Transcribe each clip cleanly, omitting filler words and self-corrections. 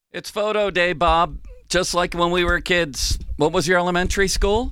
It's photo day, Bob. Just like when we were kids. What was your elementary school?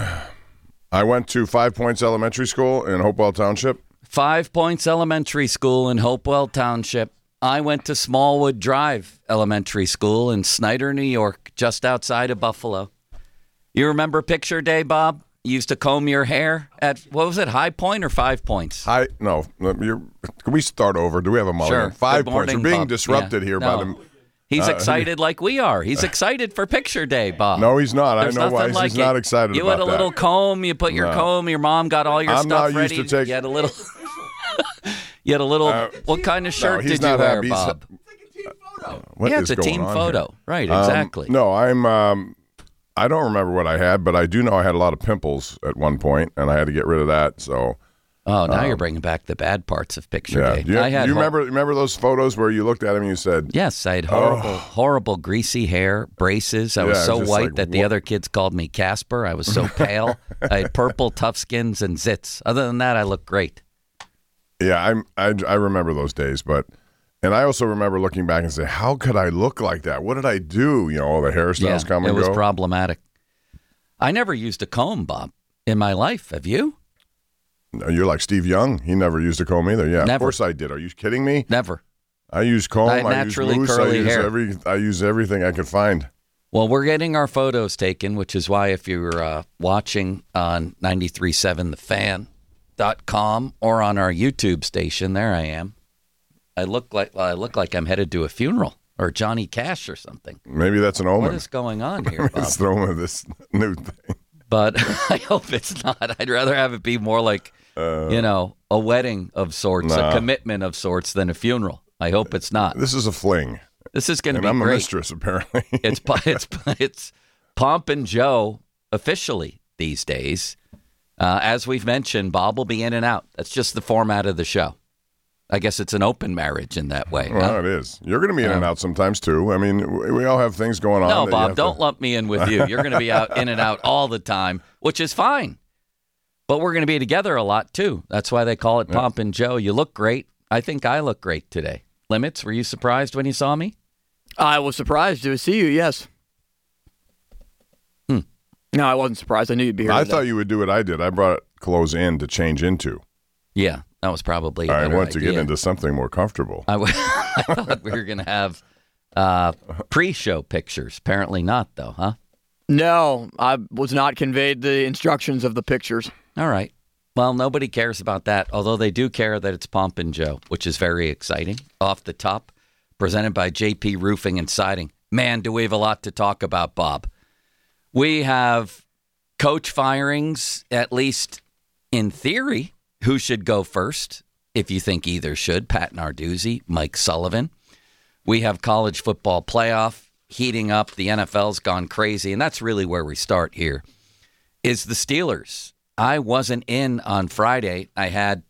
I went to 5 Points Elementary School in Hopewell Township. 5 Points Elementary School in Hopewell Township. I went to Smallwood Drive Elementary School in Snyder, New York, just outside of Buffalo. You remember picture day, Bob? You used to comb your hair at, what was it, High Point or 5 Points? No. Can we start over? Do we have a mulligan? Sure. 5 Good Points. morning, We're being Bob. disrupted here by the... He's excited like we are. He's excited for picture day, Bob. No, he's not. There's I know why nothing like he's not it. excited You about had a little comb. You put your comb. Your mom got all your I'm stuff not ready. used to take- You had a little... You had a little... what kind of shirt he's did you not wear, happy. Bob? What Yeah, is it's a going team on photo. here? Right, exactly. No, I don't remember what I had, but I do know I had a lot of pimples at one point, and I had to get rid of that. So, Oh, now you're bringing back the bad parts of picture yeah. day. Do you remember those photos where you looked at him and you said, Yes, I had horrible greasy hair, braces. I was Yeah, so just white like, that the other kids called me Casper. I was so pale. I had purple, tough skins, and zits. Other than that, I looked great. "Yeah, I remember those days." And I also remember looking back and saying, "How could I look like that? What did I do?" You know, all the hairstyles come and it was go. problematic. I never used a comb, Bob, in my life. Have you? No, you're like Steve Young. He never used a comb either. Yeah, Never. of course I did. Are you kidding me? Never. I use comb. I had I use naturally mousse. curly hair. I use everything I could find. Well, we're getting our photos taken, which is why if you're watching on 93.7thefan.com or on our YouTube station, there I am. I look like I'm headed to a funeral or Johnny Cash or something. Maybe that's an omen. What is going on here, Bob? It's the omen of this new thing. But I hope it's not. I'd rather have it be more like, a wedding of sorts, a commitment of sorts than a funeral. I hope it's not. This is a fling. This is going to And be I'm great. a mistress, apparently. It's Pomp and Joe officially these days. As we've mentioned, Bob will be in and out. That's just the format of the show. I guess it's an open marriage in that way. Well, it is. You're going to be in and out sometimes, too. I mean, we all have things going on. No, that Bob, don't lump me in with you. You're going to be out in and out all the time, which is fine. But we're going to be together a lot, too. That's why they call it Pomp and Joe. You look great. I think I look great today. Limits, were you surprised when you saw me? I was surprised to see you, yes. No, I wasn't surprised. I knew you'd be here I today. thought you would do what I did. I brought clothes in to change into. Yeah, that was probably a I better want to idea. get into something more comfortable. I thought we were going to have pre-show pictures. Apparently not, though, huh? No, I was not conveyed the instructions of the pictures. All right. Well, nobody cares about that, although they do care that it's Pomp and Joe, which is very exciting. Off the top, presented by JP Roofing and Siding. Man, do we have a lot to talk about, Bob. We have coach firings, at least in theory. Who should go first? If you think either should, Pat Narduzzi, Mike Sullivan. We have college football playoff heating up. The NFL's gone crazy, and that's really where we start here, is the Steelers. I wasn't in on Friday. I had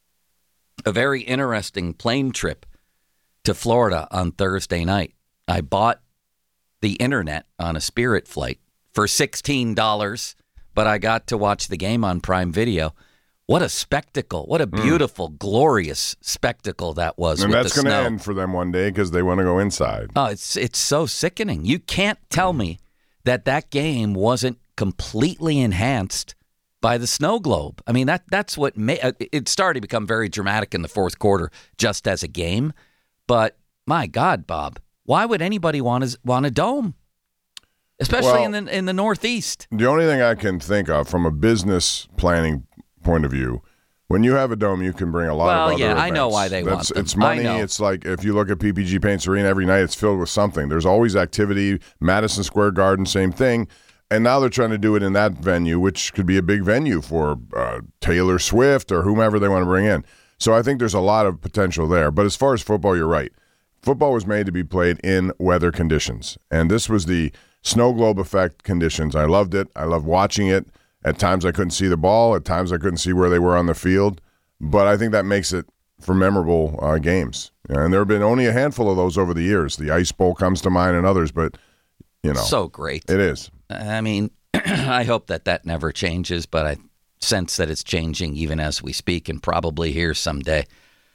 a very interesting plane trip to Florida on Thursday night. I bought the internet on a Spirit flight for $16, but I got to watch the game on Prime Video. What a spectacle. What a beautiful, glorious spectacle that was. And with that's the going to snow. end for them one day because they want to go inside. Oh, it's so sickening. You can't tell me that game wasn't completely enhanced by the snow globe. I mean, that's what it started to become very dramatic in the fourth quarter just as a game. But my God, Bob, why would anybody want a dome? Especially in the Northeast. The only thing I can think of from a business planning point of view, when you have a dome, you can bring a lot of other events. I know why they want them. It's money. I know. It's like if you look at PPG Paints Arena every night, it's filled with something. There's always activity. Madison Square Garden, same thing. And now they're trying to do it in that venue, which could be a big venue for Taylor Swift or whomever they want to bring in. So I think there's a lot of potential there. But as far as football, you're right. Football was made to be played in weather conditions. And this was the snow globe effect conditions. I loved it. I loved watching it. At times I couldn't see the ball. At times I couldn't see where they were on the field. But I think that makes it for memorable games. And there have been only a handful of those over the years. The Ice Bowl comes to mind and others, but, So great. It is. I mean, I hope that never changes, but I sense that it's changing even as we speak and probably here someday.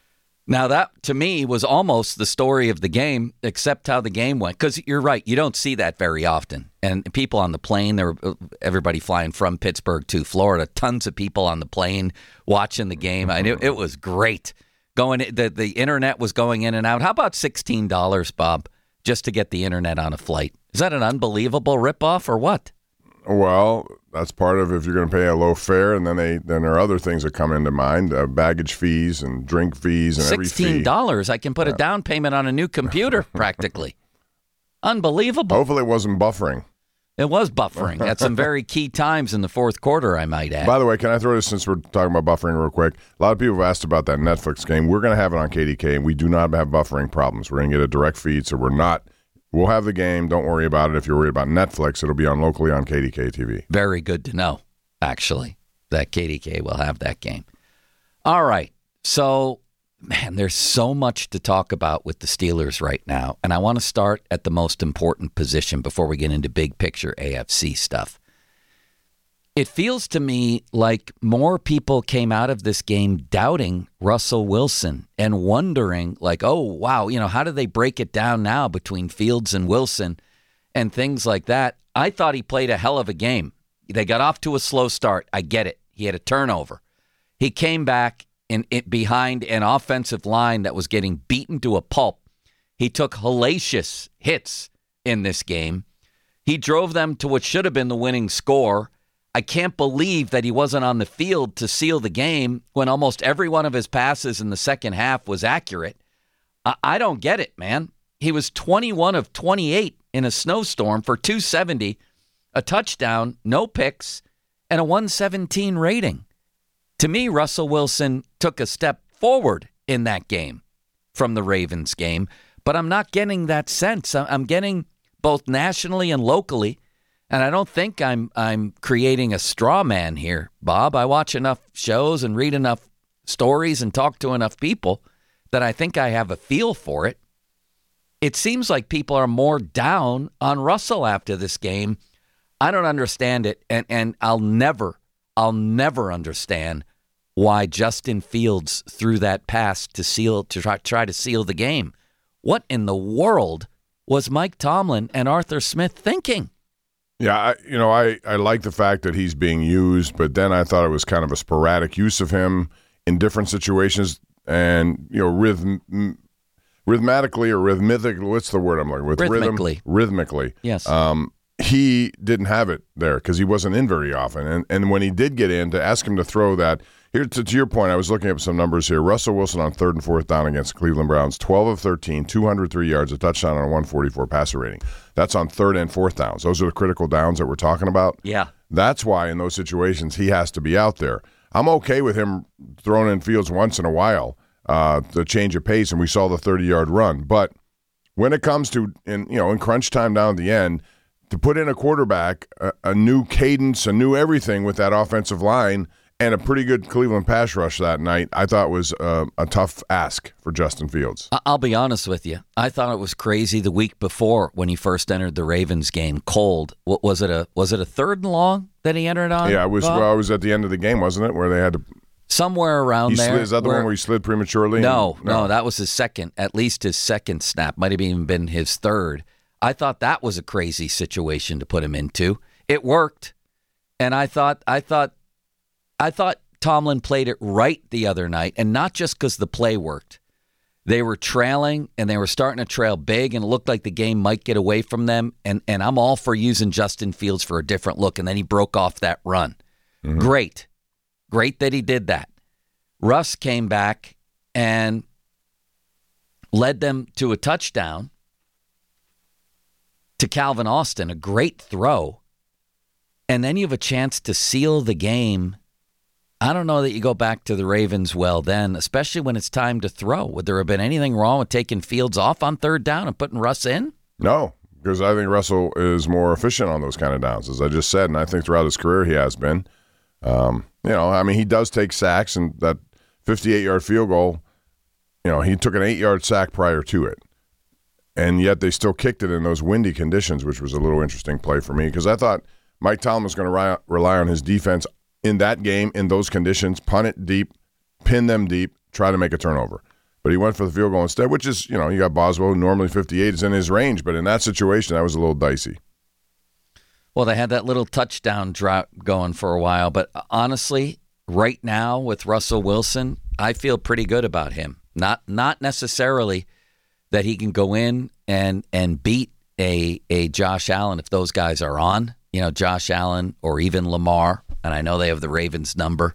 Now, that, to me, was almost the story of the game, except how the game went. Because you're right, you don't see that very often. And people on the plane, there were everybody flying from Pittsburgh to Florida, tons of people on the plane watching the game. I knew it was great. The internet was going in and out. How about $16, Bob, just to get the internet on a flight? Is that an unbelievable ripoff or what? Well, that's part of if you're going to pay a low fare, and then there are other things that come into mind, baggage fees and drink fees and every fee. $16, I can put a down payment on a new computer practically. Unbelievable. Hopefully it wasn't buffering. It was buffering at some very key times in the fourth quarter, I might add. By the way, can I throw this, since we're talking about buffering real quick? A lot of people have asked about that Netflix game. We're going to have it on KDK, and we do not have buffering problems. We're going to get a direct feed, so we'll have the game. Don't worry about it. If you're worried about Netflix, it'll be on locally on KDK TV. Very good to know, actually, that KDK will have that game. All right. So, man, there's so much to talk about with the Steelers right now. And I want to start at the most important position before we get into big picture AFC stuff. It feels to me like more people came out of this game doubting Russell Wilson and wondering, like, oh, wow, how do they break it down now between Fields and Wilson and things like that? I thought he played a hell of a game. They got off to a slow start. I get it. He had a turnover. He came back behind an offensive line that was getting beaten to a pulp. He took hellacious hits in this game. He drove them to what should have been the winning score. I can't believe that he wasn't on the field to seal the game when almost every one of his passes in the second half was accurate. I don't get it, man. He was 21 of 28 in a snowstorm for 270, a touchdown, no picks, and a 117 rating. To me, Russell Wilson took a step forward in that game from the Ravens game, but I'm not getting that sense. I'm getting both nationally and locally. And I don't think I'm creating a straw man here, Bob. I watch enough shows and read enough stories and talk to enough people that I think I have a feel for it. It seems like people are more down on Russell after this game. I don't understand it, and I'll never understand why Justin Fields threw that pass to try to seal the game. What in the world was Mike Tomlin and Arthur Smith thinking? Yeah, I like the fact that he's being used, but then I thought it was kind of a sporadic use of him in different situations, and rhythmically or rhythmic. What's the word I'm looking with? Rhythmically. Yes. He didn't have it there because he wasn't in very often, and when he did get in, to ask him to throw that. Here, to your point, I was looking up some numbers here. Russell Wilson on 3rd and 4th down against the Cleveland Browns, 12 of 13, 203 yards, a touchdown, and a 144 passer rating. That's on 3rd and 4th downs. Those are the critical downs that we're talking about. Yeah. That's why in those situations he has to be out there. I'm okay with him throwing in Fields once in a while to change of pace, and we saw the 30-yard run. But when it comes to in crunch time down at the end, to put in a quarterback, a new cadence, a new everything with that offensive line, and a pretty good Cleveland pass rush that night, I thought was a tough ask for Justin Fields. I'll be honest with you. I thought it was crazy the week before when he first entered the Ravens game cold. What was it? Was it a 3rd and long that he entered on? Yeah, it was. Well, it was at the end of the game, wasn't it, where they had to somewhere around there. Is that the one where he slid prematurely? No, that was his second. At least his second snap. Might have even been his third. I thought that was a crazy situation to put him into. It worked, and I thought Tomlin played it right the other night, and not just because the play worked. They were trailing, and they were starting to trail big, and it looked like the game might get away from them, and I'm all for using Justin Fields for a different look, and then he broke off that run. Mm-hmm. Great that he did that. Russ came back and led them to a touchdown to Calvin Austin, a great throw, and then you have a chance to seal the game. I don't know that you go back to the Ravens well then, especially when it's time to throw. Would there have been anything wrong with taking Fields off on 3rd down and putting Russ in? No, because I think Russell is more efficient on those kind of downs, as I just said, and I think throughout his career he has been. He does take sacks, and that 58-yard field goal, he took an 8-yard sack prior to it. And yet they still kicked it in those windy conditions, which was a little interesting play for me, because I thought Mike Tomlin was going to rely on his defense in that game, in those conditions, punt it deep, pin them deep, try to make a turnover. But he went for the field goal instead, which is, you got Boswell, who normally 58 is in his range. But in that situation, that was a little dicey. Well, they had that little touchdown drought going for a while. But honestly, right now with Russell Wilson, I feel pretty good about him. Not necessarily that he can go in and beat a Josh Allen if those guys are on. Josh Allen or even Lamar, and I know they have the Ravens number,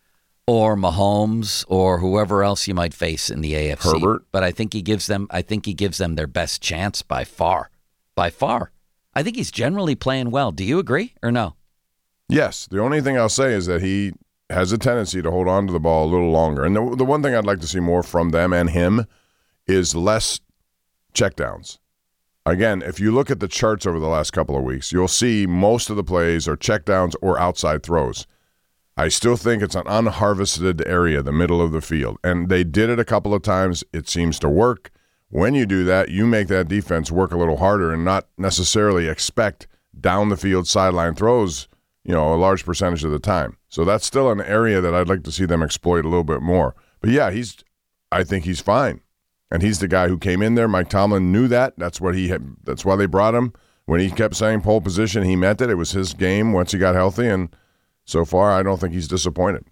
or Mahomes or whoever else you might face in the AFC. Herbert. But I think he gives them their best chance by far. By far. I think he's generally playing well. Do you agree or no? Yes. The only thing I'll say is that he has a tendency to hold on to the ball a little longer. And the one thing I'd like to see more from them and him is less checkdowns. Again, if you look at the charts over the last couple of weeks, you'll see most of the plays are checkdowns or outside throws. I still think it's an unharvested area, the middle of the field. And they did it a couple of times. It seems to work. When you do that, you make that defense work a little harder and not necessarily expect down the field sideline throws, a large percentage of the time. So that's still an area that I'd like to see them exploit a little bit more. But yeah, I think he's fine. And he's the guy who came in there. Mike Tomlin knew that. That's why they brought him. When he kept saying pole position, he meant it. It was his game once he got healthy. And so far, I don't think he's disappointed.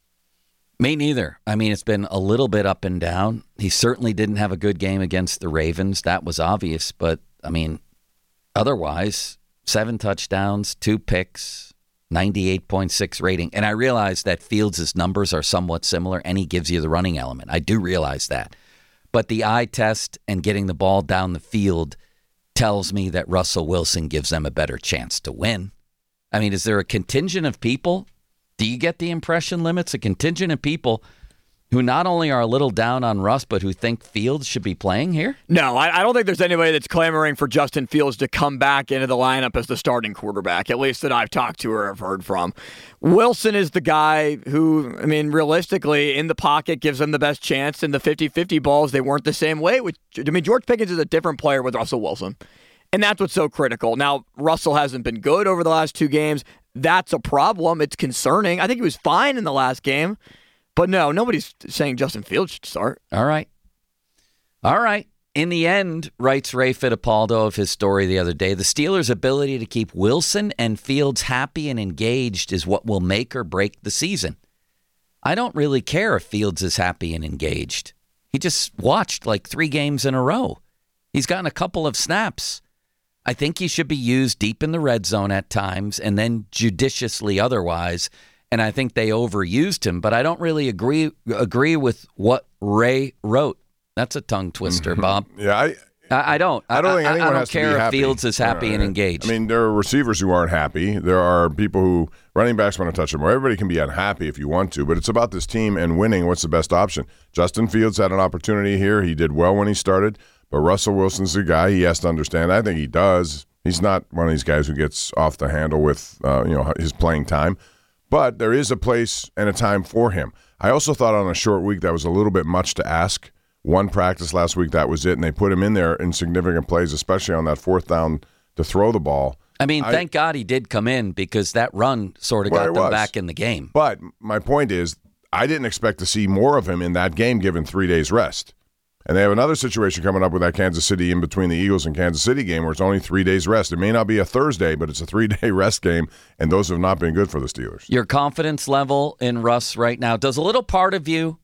Me neither. I mean, it's been a little bit up and down. He certainly didn't have a good game against the Ravens. That was obvious. But, I mean, otherwise, 7 touchdowns, 2 picks, 98.6 rating. And I realize that Fields' numbers are somewhat similar, and he gives you the running element. I do realize that. But the eye test and getting the ball down the field tells me that Russell Wilson gives them a better chance to win. I mean, is there a contingent of people? Do you get the impression, Limits? A contingent of people who not only are a little down on Russ, but who think Fields should be playing here? No, I don't think there's anybody that's clamoring for Justin Fields to come back into the lineup as the starting quarterback, at least that I've talked to or have heard from. Wilson is the guy who, I mean, realistically, in the pocket gives them the best chance. In the 50-50 balls, they weren't the same way. George Pickens is a different player with Russell Wilson. And that's what's so critical. Now, Russell hasn't been good over the last 2 games. That's a problem. It's concerning. I think he was fine in the last game. But no, nobody's saying Justin Fields should start. All right. In the end, writes Ray Fittipaldo of his story the other day, the Steelers' ability to keep Wilson and Fields happy and engaged is what will make or break the season. I don't really care if Fields is happy and engaged. He just watched like 3 games in a row. He's gotten a couple of snaps. I think he should be used deep in the red zone at times and then judiciously otherwise. And I think they overused him, but I don't really agree with what Ray wrote. That's a tongue twister, Bob. Yeah, I don't. I don't think anyone has to be care if happy. Fields is happy and engaged. I mean, there are receivers who aren't happy. There are people who running backs want to touch them. Everybody can be unhappy if you want to, but it's about this team and winning. What's the best option? Justin Fields had an opportunity here. He did well when he started, but Russell Wilson's the guy. He has to understand. I think he does. He's not one of these guys who gets off the handle with his playing time. But there is a place and a time for him. I also thought on a short week that was a little bit much to ask. 1 practice last week, that was it, and they put him in there in significant plays, especially on that 4th down to throw the ball. I mean, thank God he did come in because that run sort of got them back in the game. But my point is, I didn't expect to see more of him in that game given 3 days rest. And they have another situation coming up with that Kansas City in between the Eagles and Kansas City game where it's only 3 days rest. It may not be a Thursday, but it's a 3-day rest game, and those have not been good for the Steelers. Your confidence level in Russ right now, does a little part of you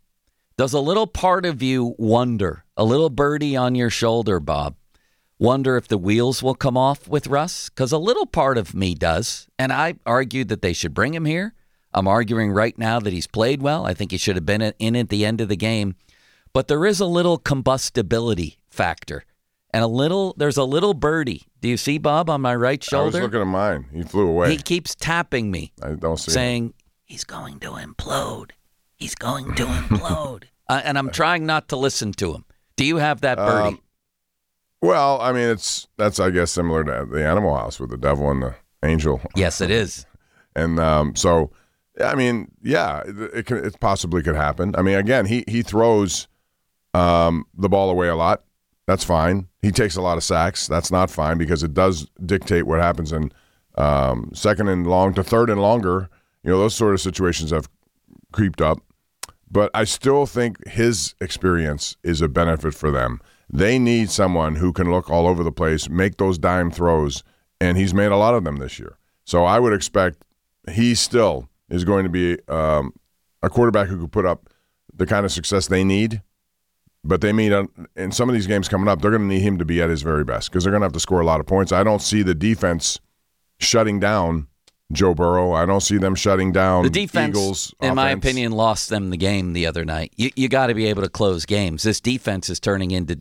wonder, a little birdie on your shoulder, Bob, wonder if the wheels will come off with Russ? Because a little part of me does, and I argued that they should bring him here. I'm arguing right now that he's played well. I think he should have been in at the end of the game. But there is a little combustibility factor. And there's a little birdie. Do you see, Bob, on my right shoulder? I was looking at mine. He flew away. He keeps tapping me. I don't see saying, him. He's going to implode. He's going to implode. And I'm trying not to listen to him. Do you have that birdie? Well, I mean, that's I guess, similar to the Animal House with the devil and the angel. Yes, it is. And so, I mean, yeah, it possibly could happen. I mean, again, he throws the ball away a lot. That's fine. He takes a lot of sacks. That's not fine because it does dictate what happens in 2nd and long to 3rd and longer. Those sort of situations have creeped up. but I still think his experience is a benefit for them. They need someone who can look all over the place, make those dime throws, and he's made a lot of them this year. So I would expect he still is going to be a quarterback who could put up the kind of success they need. But they mean in some of these games coming up, they're going to need him to be at his very best because they're going to have to score a lot of points. I don't see the defense shutting down Joe Burrow. I don't see them shutting down the defense, Eagles' in offense. my opinion, lost them the game the other night. You got to be able to close games. This defense is turning into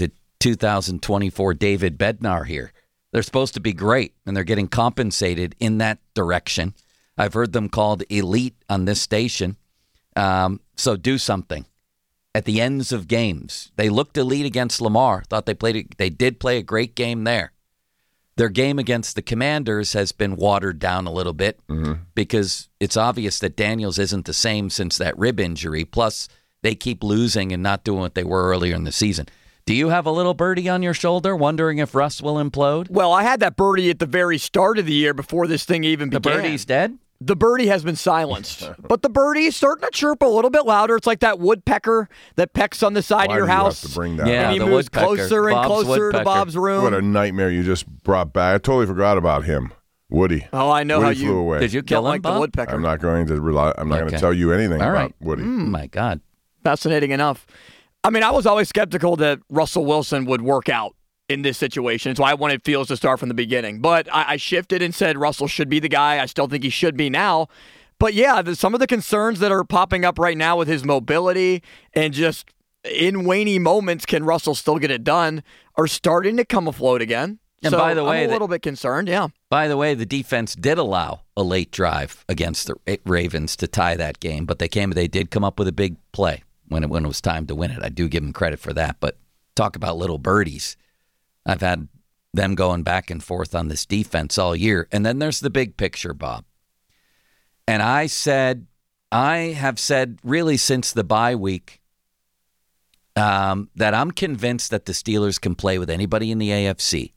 2024 David Bednar here. They're supposed to be great, and they're getting compensated in that direction. I've heard them called elite on this station. So do something. At the ends of games, they looked elite against Lamar. Thought they did play a great game there. Their game against the Commanders has been watered down a little bit because it's obvious that Daniels isn't the same since that rib injury. Plus, they keep losing and not doing what they were earlier in the season. Do you have a little birdie on your shoulder wondering if Russ will implode? Well, I had that birdie at the very start of the year before this thing even began. The birdie's dead? The birdie has been silenced, but the birdie is starting to chirp a little bit louder. It's like that woodpecker that pecks on the side of your house. Have to bring that Yeah, up? And he the moves woodpecker. closer and Bob's closer woodpecker. to Bob's room. What a nightmare you just brought back. I totally forgot about him. Woody. Oh, I know Woody how flew you away. Did you kill don't him, like the Bob? woodpecker. I'm not going to rely. I'm not going Okay. to tell you anything All about right. Woody. My God. Fascinating enough. I mean, I was always skeptical that Russell Wilson would work out in this situation. That's why I wanted Fields to start from the beginning. But I shifted and said Russell should be the guy. I still think he should be now. But yeah, some of the concerns that are popping up right now with his mobility and just in waning moments, can Russell still get it done, are starting to come afloat again. And so by the way, I'm a little bit concerned, yeah. By the way, the defense did allow a late drive against the Ravens to tie that game, but they did come up with a big play when it was time to win it. I do give them credit for that. But talk about little birdies. I've had them going back and forth on this defense all year. And then there's the big picture, Bob. And I have said really since the bye week that I'm convinced that the Steelers can play with anybody in the AFC.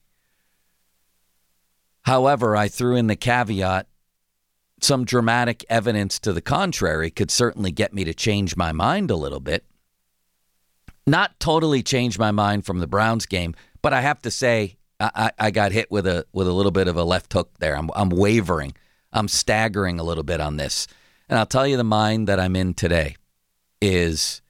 However, I threw in the caveat, some dramatic evidence to the contrary could certainly get me to change my mind a little bit. Not totally change my mind from the Browns game, but I have to say I got hit with a little bit of a left hook there. I'm wavering. I'm staggering a little bit on this. And I'll tell you the mind that I'm in today is,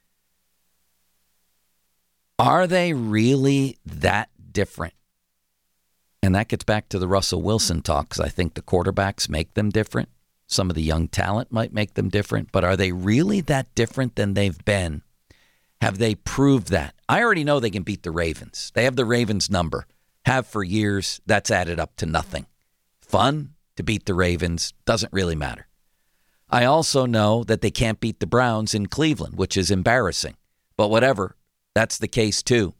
are they really that different? And that gets back to the Russell Wilson talk, because I think the quarterbacks make them different. Some of the young talent might make them different. But are they really that different than they've been? Have they proved that? I already know they can beat the Ravens. They have the Ravens number. Have for years. That's added up to nothing. Fun to beat the Ravens. Doesn't really matter. I also know that they can't beat the Browns in Cleveland, which is embarrassing. But whatever. That's the case too.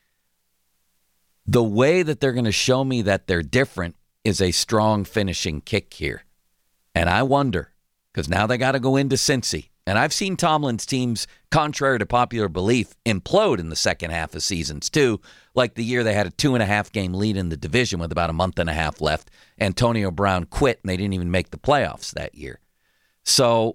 The way that they're going to show me that they're different is a strong finishing kick here. And I wonder, because now they got to go into Cincy. And I've seen Tomlin's teams, contrary to popular belief, implode in the second half of seasons too. Like the year they had a 2.5-game lead in the division with about a month and a half left. Antonio Brown quit and they didn't even make the playoffs that year. So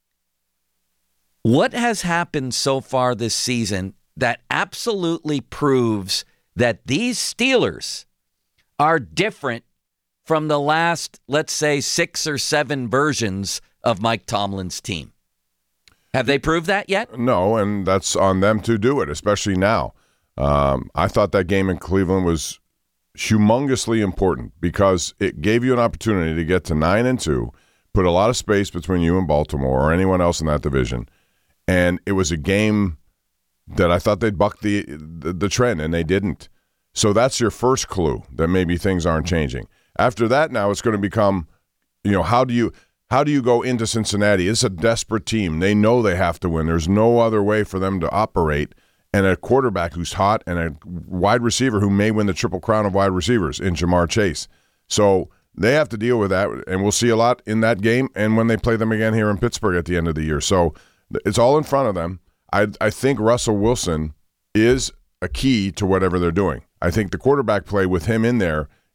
what has happened so far this season that absolutely proves that these Steelers are different from the last, let's say, 6 or 7 versions of Mike Tomlin's team? Have they proved that yet? No, and that's on them to do it, especially now. I thought that game in Cleveland was humongously important because it gave you an opportunity to get to 9-2, put a lot of space between you and Baltimore or anyone else in that division, and it was a game that I thought they'd buck the trend, and they didn't. So that's your first clue that maybe things aren't changing. After that, now it's going to become, how do you go into Cincinnati? It's a desperate team. They know they have to win. There's no other way for them to operate. And a quarterback who's hot and a wide receiver who may win the Triple Crown of wide receivers in Jamar Chase. So they have to deal with that, and we'll see a lot in that game and when they play them again here in Pittsburgh at the end of the year. So it's all in front of them. I think Russell Wilson is a key to whatever they're doing. I think the quarterback play with him in there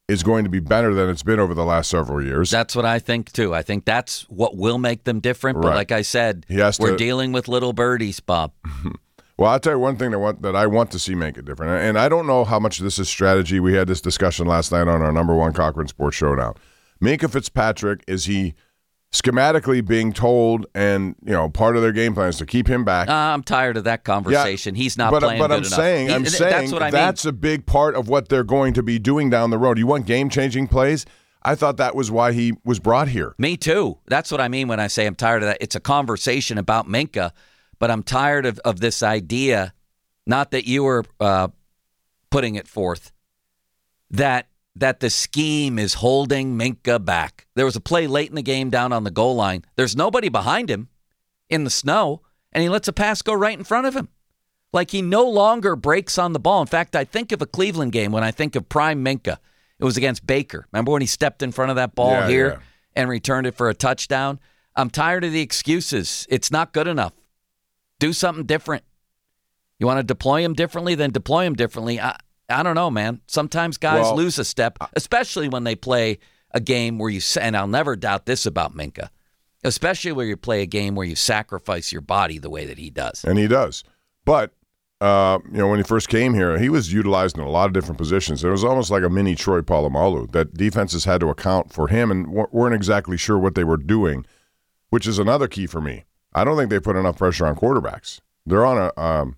is going to be better than it's been over the last several years. That's what I think, too. I think that's what will make them different. But like I said, we're dealing with little birdies, Bob. Well, I'll tell you one thing that I want to see make it different. And I don't know how much this is strategy. We had this discussion last night on our number one Cochran Sports Showdown. Minkah Fitzpatrick, is he schematically being told, and part of their game plan is to keep him back? I'm tired of that conversation. He's not playing good enough. I'm saying that's a big part of what they're going to be doing down the road. You want game-changing plays? I thought that was why he was brought here. Me too. That's what I mean when I say I'm tired of that. It's a conversation about Minkah, but I'm tired of this idea, not that you were putting it forth, that the scheme is holding Minkah back. There was a play late in the game down on the goal line. There's nobody behind him in the snow, and he lets a pass go right in front of him. Like he no longer breaks on the ball. In fact, I think of a Cleveland game when I think of prime Minkah. It was against Baker. Remember when he stepped in front of that ball and returned it for a touchdown? I'm tired of the excuses. It's not good enough. Do something different. You want to deploy him differently, then deploy him differently. I don't know, man. Sometimes guys lose a step, especially when they play a game where you, and I'll never doubt this about Minkah, especially where you play a game where you sacrifice your body the way that he does. And he does. But, when he first came here, he was utilized in a lot of different positions. It was almost like a mini Troy Polamalu, that defenses had to account for him and weren't exactly sure what they were doing, which is another key for me. I don't think they put enough pressure on quarterbacks. They're on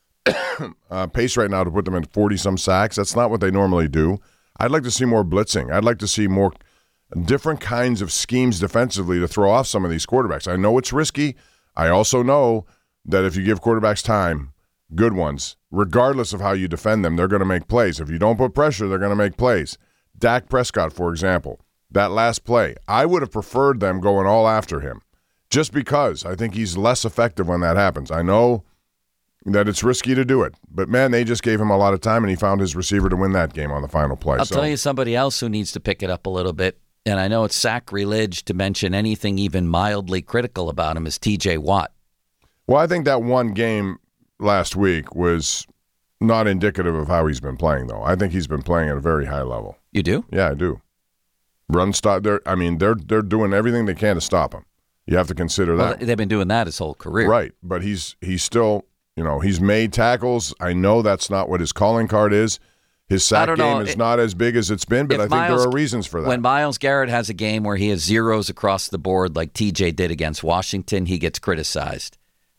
a pace right now to put them in 40-some sacks. That's not what they normally do. I'd like to see more blitzing. I'd like to see more different kinds of schemes defensively to throw off some of these quarterbacks. I know it's risky. I also know that if you give quarterbacks time, good ones, regardless of how you defend them, they're going to make plays. If you don't put pressure, they're going to make plays. Dak Prescott, for example, that last play, I would have preferred them going all after him. Just because I think he's less effective when that happens. I know that it's risky to do it, but man, they just gave him a lot of time, and he found his receiver to win that game on the final play. I'll tell you somebody else who needs to pick it up a little bit, and I know it's sacrilege to mention anything even mildly critical about him, is T.J. Watt. Well, I think that one game last week was not indicative of how he's been playing, though. I think he's been playing at a very high level. You do? Yeah, I do. Run stop. They're doing everything they can to stop him. You have to consider that. They've been doing that his whole career. Right, but he's still, he's made tackles. I know that's not what his calling card is. His sack game is not as big as it's been, but I think there are reasons for that. When Myles Garrett has a game where he has zeros across the board like TJ did against Washington, he gets criticized.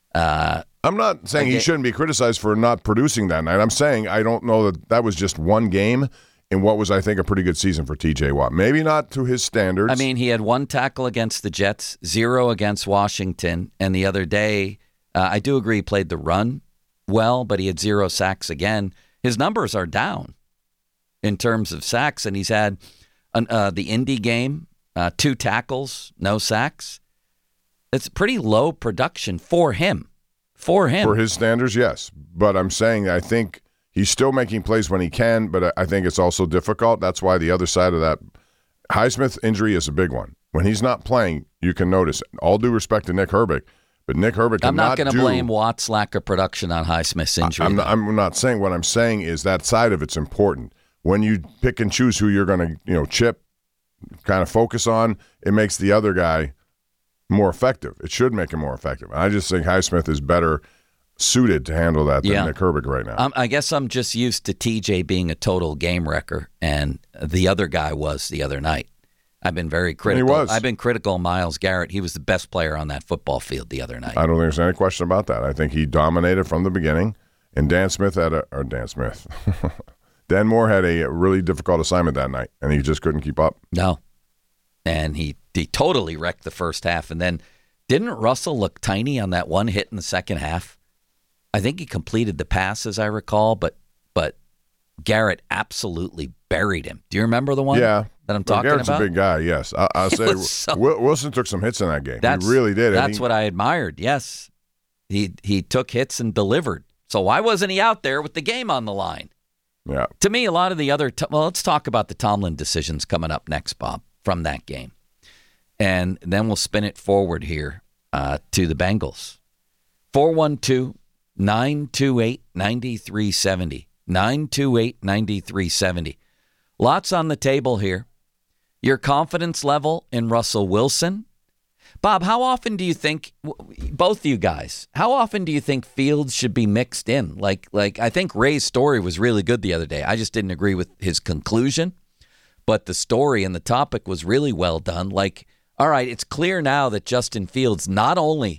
I'm not saying he shouldn't be criticized for not producing that night. I'm saying I don't know that was just one game in what was, I think, a pretty good season for T.J. Watt. Maybe not to his standards. I mean, he had one tackle against the Jets, 0 against Washington, and the other day, I do agree he played the run well, but he had 0 sacks again. His numbers are down in terms of sacks, and he's had the Indy game, 2 tackles, no sacks. It's pretty low production for him. For his standards, yes. But I'm saying I think he's still making plays when he can, but I think it's also difficult. That's why the other side of that, Highsmith injury is a big one. When he's not playing, you can notice. All due respect to Nick Herbig, but Nick Herbig cannot I'm not going to blame Watt's lack of production on Highsmith's injury. I'm not saying. What I'm saying is that side of it's important. When you pick and choose who you're going to, chip, kind of focus on, it makes the other guy more effective. It should make him more effective. I just think Highsmith is better suited to handle that than Nick Herbig right now. I guess I'm just used to TJ being a total game wrecker, and the other guy was the other night. I've been very critical. He was. I've been critical of Myles Garrett. He was the best player on that football field the other night. I don't think there's any question about that. I think he dominated from the beginning, and Dan Moore had a really difficult assignment that night, and he just couldn't keep up. No. And he totally wrecked the first half. And then didn't Russell look tiny on that one hit in the second half? I think he completed the pass, as I recall, but Garrett absolutely buried him. Do you remember the one that I'm talking Garrett's about? Garrett's a big guy, yes. I'll say Wilson took some hits in that game. He really did. That's what I admired, yes. He took hits and delivered. So why wasn't he out there with the game on the line? Yeah. To me, a lot of the other let's talk about the Tomlin decisions coming up next, Bob, from that game. And then we'll spin it forward here to the Bengals. 412-928-9370. 928-9370. Lots on the table here. Your confidence level in Russell Wilson. Bob, how often do you think, both of you guys, how often do you think Fields should be mixed in? Like I think Ray's story was really good the other day. I just didn't agree with his conclusion, but the story and the topic was really well done. Like, all right, it's clear now that Justin Fields not only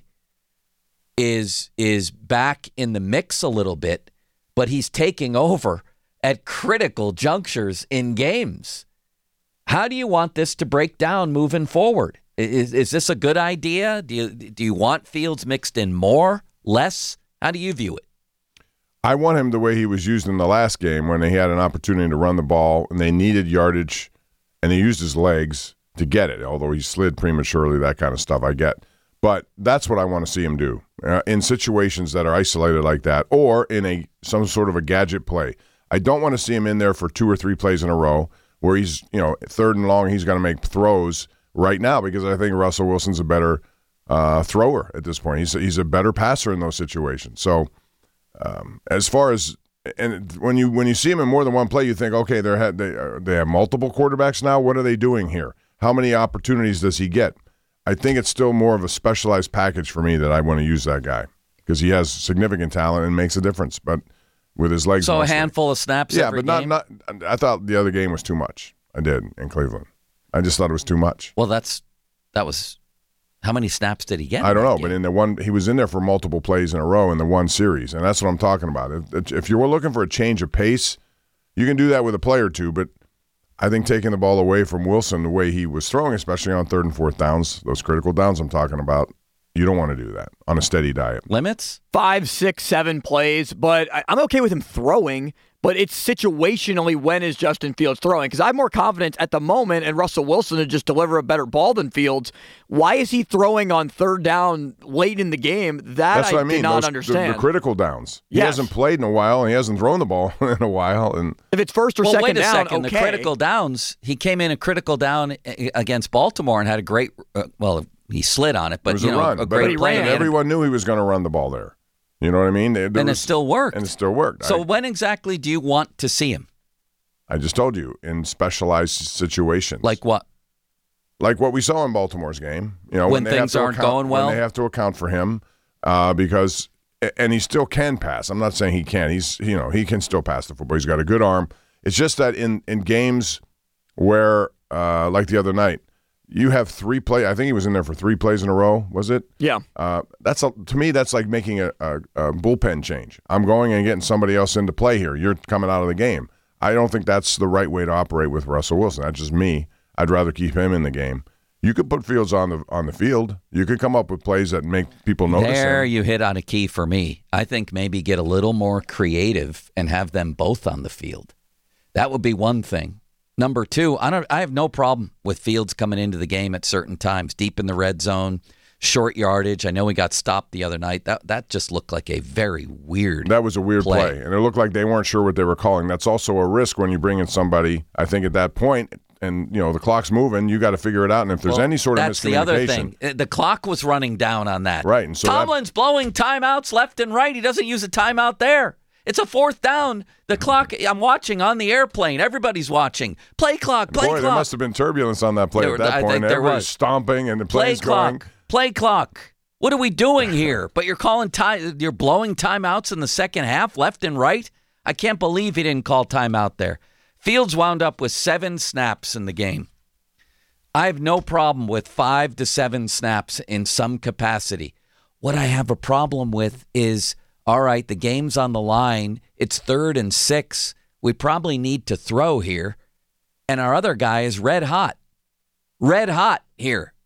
is back in the mix a little bit, but he's taking over at critical junctures in games. How do you want this to break down moving forward? Is this a good idea? Do you want Fields mixed in more, less? How do you view it? I want him the way he was used in the last game when they had an opportunity to run the ball and they needed yardage, and he used his legs to get it, although he slid prematurely, that kind of stuff I get. But that's what I want to see him do in situations that are isolated like that, or in some sort of a gadget play. I don't want to see him in there for 2 or 3 plays in a row where he's, third and long, he's going to make throws right now, because I think Russell Wilson's a better thrower at this point. He's a better passer in those situations. So as far as, and when you see him in more than one play, you think, okay, they have multiple quarterbacks now. What are they doing here? How many opportunities does he get? I think it's still more of a specialized package for me that I want to use that guy, because he has significant talent and makes a difference, but with his legs. So mostly. A handful of snaps every game? Not. I thought the other game was too much. I did in Cleveland. I just thought it was too much. Well, that was how many snaps did he get? I don't know, but in the one, he was in there for multiple plays in a row in the one series, and that's what I'm talking about. If you were looking for a change of pace, you can do that with a play or two, but I think taking the ball away from Wilson the way he was throwing, especially on 3rd and 4th downs, those critical downs I'm talking about, you don't want to do that on a steady diet. Limits? 5, 6, 7 plays, but I'm okay with him throwing, but it's situationally when is Justin Fields throwing, because I have more confidence at the moment in Russell Wilson to just deliver a better ball than Fields. Why is he throwing on 3rd down late in the game? That's what I mean. Did not understand. The critical downs. He hasn't played in a while, and he hasn't thrown the ball in a while. And if it's first or second wait a down, second. okay. The critical downs, he came in a critical down against Baltimore and had a great, he slid on it, but it was a run. A great play. And everyone knew he was going to run the ball there. You know what I mean? And it still worked. So when exactly do you want to see him? I just told you, in specialized situations. Like what? Like what we saw in Baltimore's game. When things aren't going well? When they have to account for him because – and he still can pass. I'm not saying he can't. He can still pass the football. He's got a good arm. It's just that in games where, like the other night, you have 3 plays. I think he was in there for 3 plays in a row, was it? Yeah. To me, that's like making a bullpen change. I'm going and getting somebody else into play here. You're coming out of the game. I don't think that's the right way to operate with Russell Wilson. That's just me. I'd rather keep him in the game. You could put Fields on the field. You could come up with plays that make people notice There him. you hit on a key for me. I think maybe get a little more creative and have them both on the field. That would be one thing. Number 2, I have no problem with Fields coming into the game at certain times, deep in the red zone, short yardage. I know he got stopped the other night. That just looked like a very weird That was a weird play, and it looked like they weren't sure what they were calling. That's also a risk when you bring in somebody, I think, at that point, and the clock's moving, you got to figure it out. And if there's any sort of miscommunication. That's the other thing. The clock was running down on that. Right. And so Tomlin's blowing timeouts left and right. He doesn't use a timeout there. It's a 4th down. The clock, I'm watching on the airplane. Everybody's watching. Play clock, play clock. There must have been turbulence on that play at that point. There was stomping and the play's going. Play clock. What are we doing here? But you're calling you're blowing timeouts in the second half, left and right? I can't believe he didn't call timeout there. Fields wound up with 7 snaps in the game. I have no problem with 5 to 7 snaps in some capacity. What I have a problem with is, all right, the game's on the line. It's 3rd and 6. We probably need to throw here. And our other guy is red hot. Red hot here.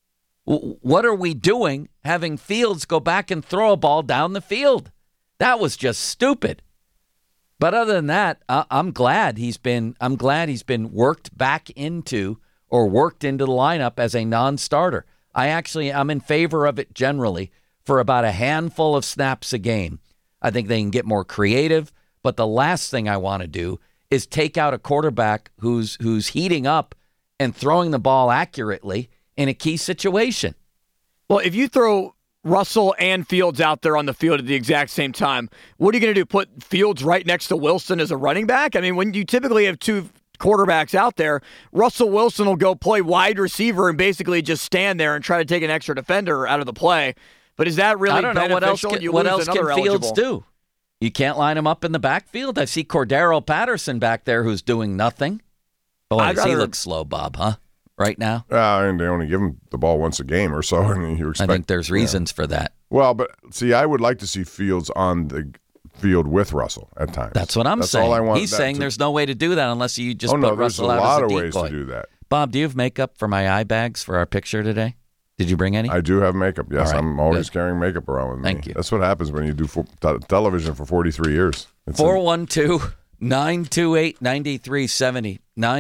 What are we doing having Fields go back and throw a ball down the field? That was just stupid. But other than that, I'm glad he's been worked back into or worked into the lineup as a non-starter. I'm in favor of it generally for about a handful of snaps a game. I think they can get more creative, but the last thing I want to do is take out a quarterback who's heating up and throwing the ball accurately in a key situation. Well, if you throw Russell and Fields out there on the field at the exact same time, what are you going to do? Put Fields right next to Wilson as a running back? I mean, when you typically have two quarterbacks out there, Russell Wilson will go play wide receiver and basically just stand there and try to take an extra defender out of the play. But is that really beneficial? I don't know what else can Fields do. You can't line him up in the backfield. I see Cordero Patterson back there who's doing nothing. Boy, does he look slow, Bob, huh? Right now? And they only give him the ball once a game or so. And you expect, I think there's reasons for that. Well, but see, I would like to see Fields on the field with Russell at times. That's what I'm saying. All I want. He's saying there's no way to do that unless you just put Russell out as a decoy. There's a lot of ways to do that. Bob, do you have makeup for my eye bags for our picture today? Did you bring any? I do have makeup, yes. Right, I'm always carrying makeup around with me. Thank you. That's what happens when you do television for 43 years. 412-928-9370.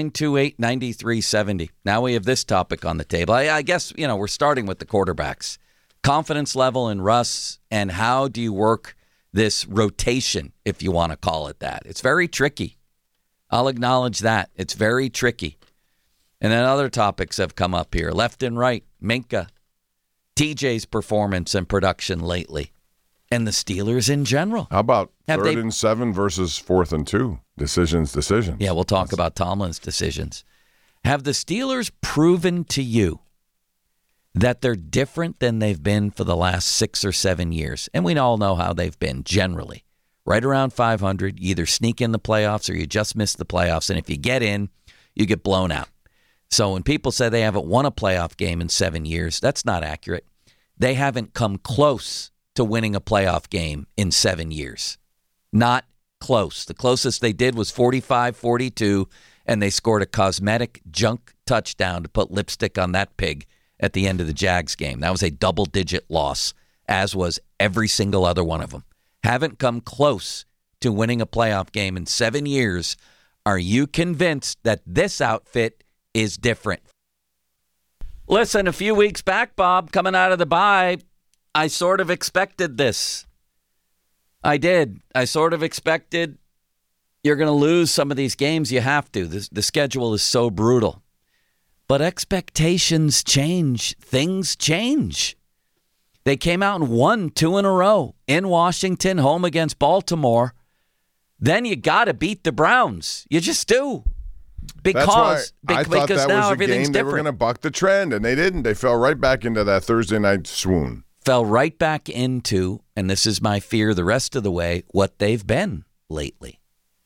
928-9370. Now we have this topic on the table. I guess, we're starting with the quarterbacks. Confidence level in Russ, and how do you work this rotation, if you want to call it that? It's very tricky. I'll acknowledge that. It's very tricky. And then other topics have come up here. Left and right, Minkah, TJ's performance and production lately, and the Steelers in general. How about third and 7 versus 4th and 2? Decisions. Yeah, we'll talk about Tomlin's decisions. Have the Steelers proven to you that they're different than they've been for the last 6 or 7 years? And we all know how they've been generally. Right around 500, you either sneak in the playoffs or you just miss the playoffs. And if you get in, you get blown out. So when people say they haven't won a playoff game in 7 years, that's not accurate. They haven't come close to winning a playoff game in 7 years. Not close. The closest they did was 45-42, and they scored a cosmetic junk touchdown to put lipstick on that pig at the end of the Jags game. That was a double-digit loss, as was every single other one of them. Haven't come close to winning a playoff game in 7 years. Are you convinced that this outfit is different? Listen, a few weeks back, Bob, coming out of the bye, I sort of expected this. I did. I sort of expected you're going to lose some of these games. You have to. The schedule is so brutal. But expectations change. Things change. They came out and won 2 in a row in Washington, home against Baltimore. Then you got to beat the Browns. You just do. Because I thought that now was a everything's game different. They were going to buck the trend, and they didn't. They fell right back into that Thursday night swoon. Fell right back into, and this is my fear the rest of the way, what they've been lately.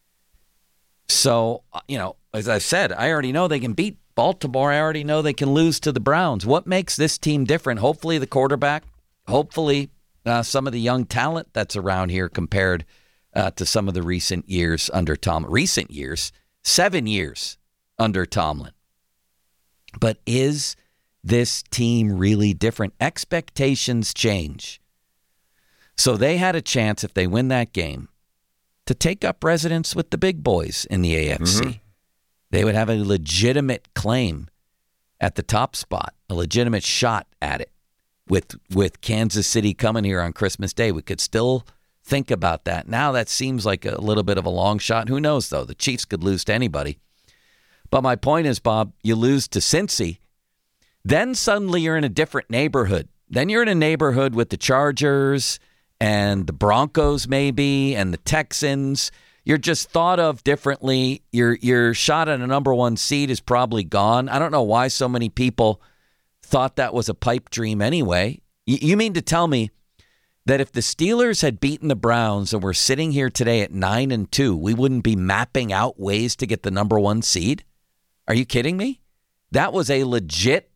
So, as I said, I already know they can beat Baltimore. I already know they can lose to the Browns. What makes this team different? Hopefully the quarterback. Hopefully some of the young talent that's around here compared to some of the recent years under Tomlin. Recent years, 7 years under Tomlin. But is this team really different? Expectations change. So they had a chance, if they win that game, to take up residence with the big boys in the AFC. Mm-hmm. They would have a legitimate claim at the top spot, a legitimate shot at it. With Kansas City coming here on Christmas Day, we could still think about that. Now that seems like a little bit of a long shot. Who knows, though? The Chiefs could lose to anybody. But my point is, Bob, you lose to Cincy, then suddenly you're in a different neighborhood. Then you're in a neighborhood with the Chargers and the Broncos maybe and the Texans. You're just thought of differently. Your shot at a number 1 seed is probably gone. I don't know why so many people thought that was a pipe dream anyway. You mean to tell me that if the Steelers had beaten the Browns and we're sitting here today at 9-2, we wouldn't be mapping out ways to get the number 1 seed? Are you kidding me? That was a legit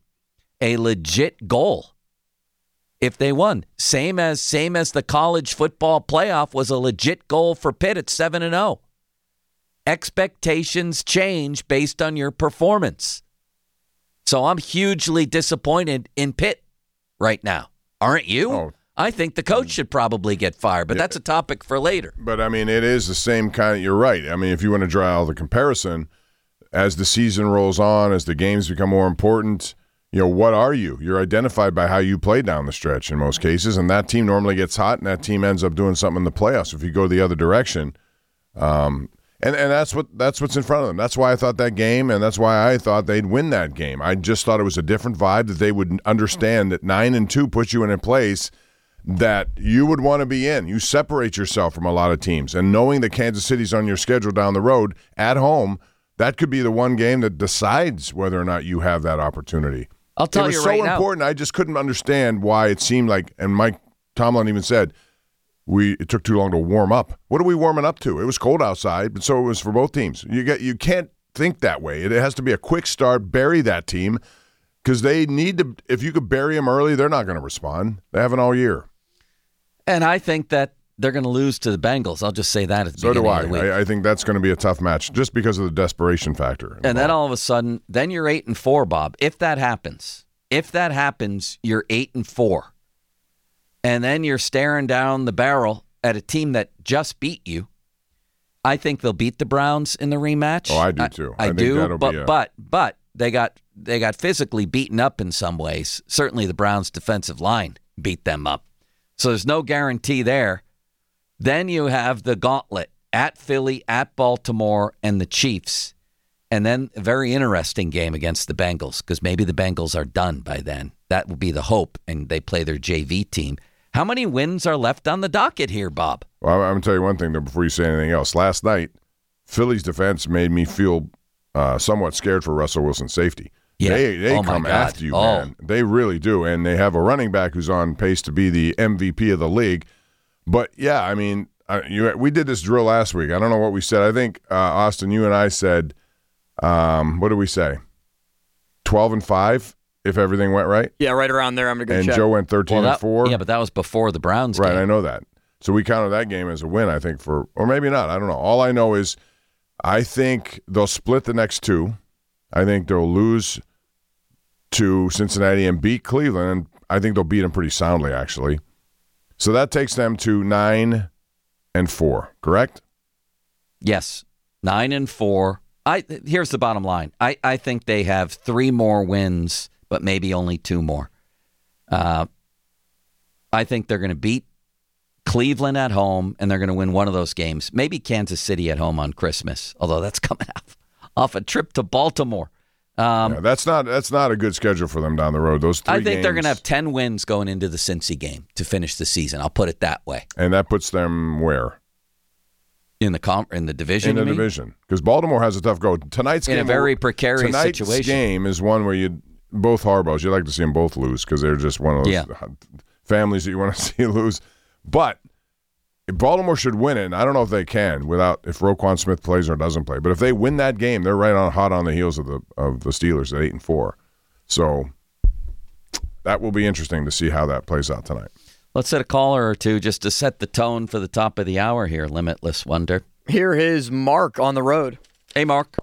goal. If they won, same as the college football playoff was a legit goal for Pitt at 7-0. Expectations change based on your performance. So I'm hugely disappointed in Pitt right now. Aren't you? Oh. I think the coach should probably get fired, but that's a topic for later. But, I mean, it is the same kind of – you're right. I mean, if you want to draw the comparison, as the season rolls on, as the games become more important, what are you? You're identified by how you play down the stretch in most cases, and that team normally gets hot, and that team ends up doing something in the playoffs. If you go the other direction and that's what's in front of them. That's why I thought that game, and that's why I thought they'd win that game. I just thought it was a different vibe, that they would understand that 9-2 puts you in a place that you would want to be in. You separate yourself from a lot of teams. And knowing that Kansas City's on your schedule down the road at home, that could be the one game that decides whether or not you have that opportunity. I'll tell you right now. It was so important. I just couldn't understand why it seemed like, and Mike Tomlin even said, it took too long to warm up. What are we warming up to? It was cold outside, but so it was for both teams. You can't think that way. It has to be a quick start, bury that team, because they need to. If you could bury them early, they're not going to respond. They haven't all year. And I think that they're going to lose to the Bengals. I'll just say that at the beginning of the week. I think that's going to be a tough match just because of the desperation factor. And then all of a sudden, then you're 8-4, Bob. If that happens, you're 8-4. And then you're staring down the barrel at a team that just beat you. I think they'll beat the Browns in the rematch. Oh, I do too. I do, but they got physically beaten up in some ways. Certainly the Browns' defensive line beat them up. So there's no guarantee there. Then you have the gauntlet at Philly, at Baltimore, and the Chiefs. And then a very interesting game against the Bengals, because maybe the Bengals are done by then. That will be the hope, and they play their JV team. How many wins are left on the docket here, Bob? Well, I'm going to tell you one thing, though, before you say anything else. Last night, Philly's defense made me feel somewhat scared for Russell Wilson's safety. Yeah. They come after you, man. They really do. And they have a running back who's on pace to be the MVP of the league. But, yeah, I mean, we did this drill last week. I don't know what we said. I think, Austin, you and I said, what did we say? 12-5 if everything went right? Yeah, right around there. I'm going to go check. And Joe went 13-4. Yeah, but that was before the Browns game. Right, I know that. So we counted that game as a win, I think, or maybe not. I don't know. All I know is I think they'll split the next two. I think they'll lose to Cincinnati and beat Cleveland. And I think they'll beat them pretty soundly, actually. So that takes them to 9-4, correct? Yes, 9-4. Here's the bottom line. I think they have 3 more wins, but maybe only 2 more. I think they're going to beat Cleveland at home, and they're going to win one of those games. Maybe Kansas City at home on Christmas, although that's coming off a trip to Baltimore. That's not a good schedule for them down the road. Those 3 I think games, they're going to have 10 wins going into the Cincy game to finish the season. I'll put it that way. And that puts them where? In the division. In the division, because Baltimore has a tough go. Tonight's game, in a very precarious situation. Tonight's game is one where both Harbaughs, you like to see them both lose because they're just one of those families that you want to see lose. But Baltimore should win it, and I don't know if they can if Roquan Smith plays or doesn't play. But if they win that game, they're right hot on the heels of the Steelers at 8-4. So that will be interesting to see how that plays out tonight. Let's hit a caller or two just to set the tone for the top of the hour here, Limitless Wonder. Here is Mark on the road. Hey, Mark.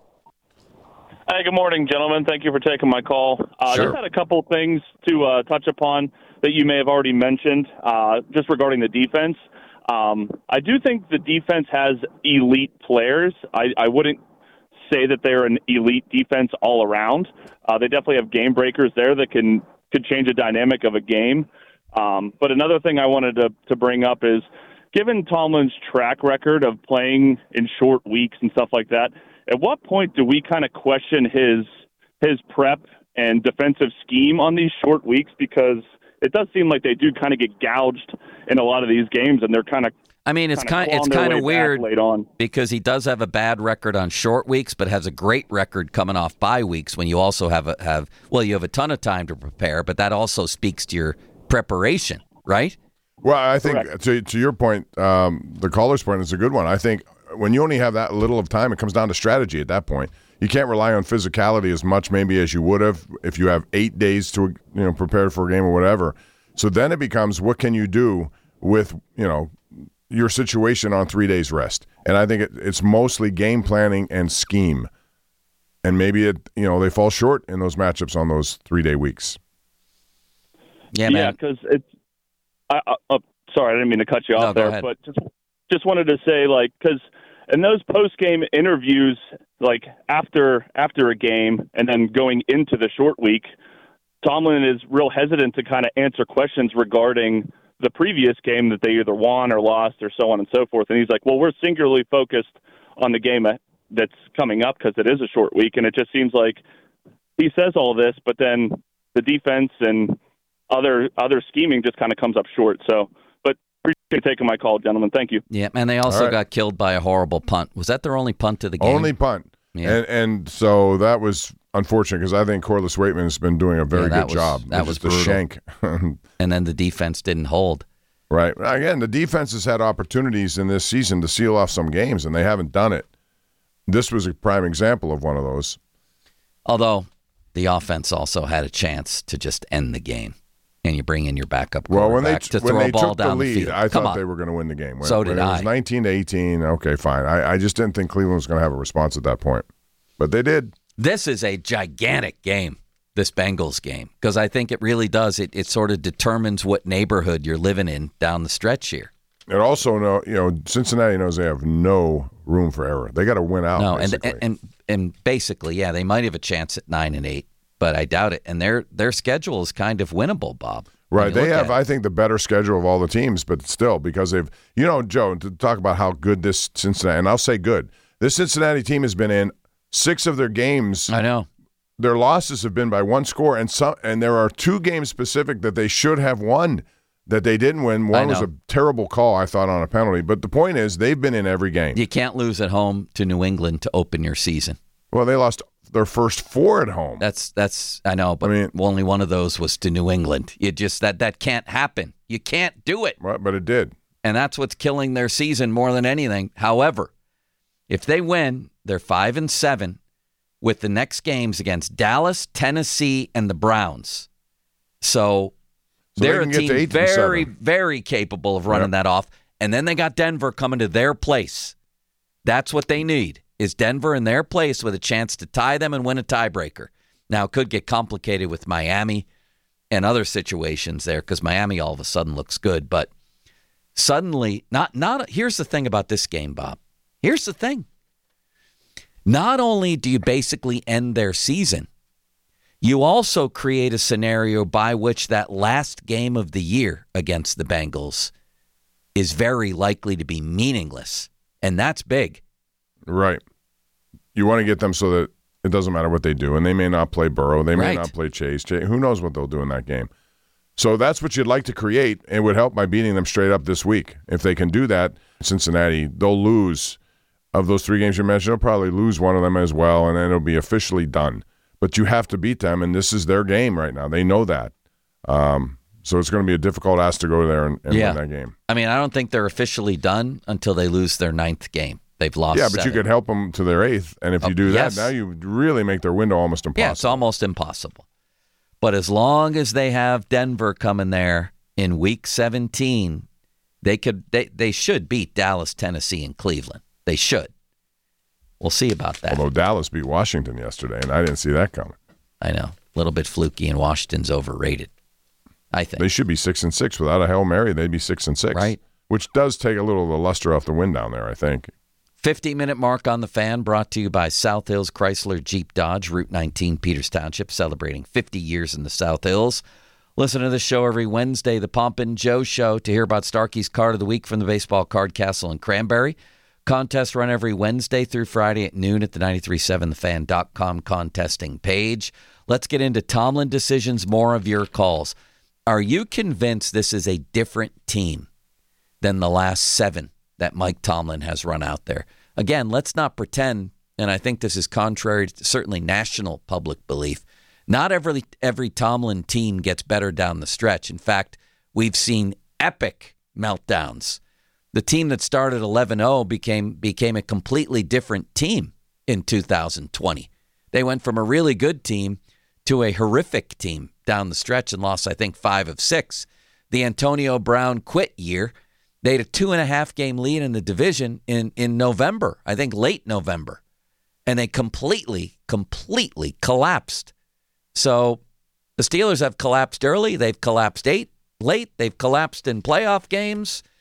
Hey, good morning, gentlemen. Thank you for taking my call. Sure. Just had a couple things to touch upon that you may have already mentioned, just regarding the defense. I do think the defense has elite players. I wouldn't say that they're an elite defense all around. They definitely have game breakers there that could change the dynamic of a game. But another thing I wanted to bring up is, given Tomlin's track record of playing in short weeks and stuff like that, at what point do we kind of question his prep and defensive scheme on these short weeks? Because it does seem like they do kind of get gouged in a lot of these games, and they're kind of. I mean, it's kind of weird because he does have a bad record on short weeks, but has a great record coming off bye weeks when you also have a ton of time to prepare, but that also speaks to your preparation, right? Well, I think to your point, the caller's point is a good one. I think when you only have that little of time, it comes down to strategy at that point. You can't rely on physicality as much maybe as you would have if you have 8 days to prepare for a game or whatever. So then it becomes, what can you do with your situation on 3 days rest? And I think it's mostly game planning and scheme. And maybe they fall short in those matchups on those 3-day weeks. Yeah, man. Yeah, because it's. Sorry, I didn't mean to cut you off there, ahead. but just wanted to say, because in those post-game interviews, after a game and then going into the short week, Tomlin is real hesitant to kind of answer questions regarding the previous game that they either won or lost or so on and so forth. And he's like, well, we're singularly focused on the game that's coming up because it is a short week. And it just seems like he says all this, but then the defense and other scheming just kind of comes up short. So, but appreciate you taking my call, gentlemen. Thank you. Yeah, and they also got killed by a horrible punt. Was that their only punt of the game? Only punt. Yeah. And so that was unfortunate because I think Corliss Waitman has been doing a very good job. That was the brutal. shank. And then the defense didn't hold. Right. Again, the defense has had opportunities in this season to seal off some games, and they haven't done it. This was a prime example of one of those. Although the offense also had a chance to just end the game. And you bring in your backup Well, quarterback to throw a ball took the down lead, the field. I Come thought on. they were going to win the game. So did when it was I. 19-18, okay, fine. I just didn't think Cleveland was going to have a response at that point. But they did. This is a gigantic game, this Bengals game, because I think it really does. It sort of determines what neighborhood you're living in down the stretch here. It also, Cincinnati knows they have no room for error. They got to win out. No, basically. and basically, yeah, they might have a chance at 9-8, but I doubt it. And their schedule is kind of winnable, Bob. Right. They have, I think, the better schedule of all the teams, but still, because they've, Joe, to talk about how good this Cincinnati, and I'll say good, this Cincinnati team has been in 6 of their games. I know. Their losses have been by 1 score, and there are 2 games specific that they should have won that they didn't win. One was a terrible call, I thought, on a penalty. But the point is, they've been in every game. You can't lose at home to New England to open your season. Well, they lost their first 4 at home. That's I know, but only one of those was to New England. You just that can't happen. You can't do it. Right, but it did. And that's what's killing their season more than anything. However, if they win, they're 5-7 with the next games against Dallas, Tennessee, and the Browns. So they're a team very, very capable of running that off. And then they got Denver coming to their place. That's what they need. Is Denver in their place with a chance to tie them and win a tiebreaker. Now, it could get complicated with Miami and other situations there because Miami all of a sudden looks good. But suddenly, here's the thing about this game, Bob. Here's the thing. Not only do you basically end their season, you also create a scenario by which that last game of the year against the Bengals is very likely to be meaningless. And that's big. Right. You want to get them so that it doesn't matter what they do. And they may not play Burrow. They may not play Chase. Who knows what they'll do in that game. So that's what you'd like to create. It would help by beating them straight up this week. If they can do that, Cincinnati, they'll lose. Of those 3 games you mentioned, they'll probably lose one of them as well, and then it'll be officially done. But you have to beat them, and this is their game right now. They know that. So it's going to be a difficult ask to go there and win that game. I mean, I don't think they're officially done until they lose their 9th game. They've lost 7. But you could help them to their 8th, and if you do that, now you really make their window almost impossible. Yeah, it's almost impossible. But as long as they have Denver coming there in Week 17, they should beat Dallas, Tennessee, and Cleveland. They should. We'll see about that. Although Dallas beat Washington yesterday, and I didn't see that coming. I know. A little bit fluky, and Washington's overrated, I think. They should be 6-6. Without a Hail Mary, they'd be 6-6. Right. Which does take a little of the luster off the wind down there, I think. 50-minute mark on the Fan, brought to you by South Hills Chrysler Jeep Dodge, Route 19, Peters Township, celebrating 50 years in the South Hills. Listen to the show every Wednesday, the Pomp and Joe Show, to hear about Starkey's Card of the Week from the Baseball Card Castle in Cranberry. Contests run every Wednesday through Friday at noon at the 937thefan.com contesting page. Let's get into Tomlin decisions, more of your calls. Are you convinced this is a different team than the last 7 that Mike Tomlin has run out there? Again, let's not pretend, and I think this is contrary to certainly national public belief, not every Tomlin team gets better down the stretch. In fact, we've seen epic meltdowns. The team that started 11-0 became a completely different team in 2020. They went from a really good team to a horrific team down the stretch and lost, I think, 5 of 6. The Antonio Brown quit year, they had a 2.5-game lead in the division in November, I think late November, and they completely collapsed. So the Steelers have collapsed early. They've collapsed late. They've collapsed in playoff games.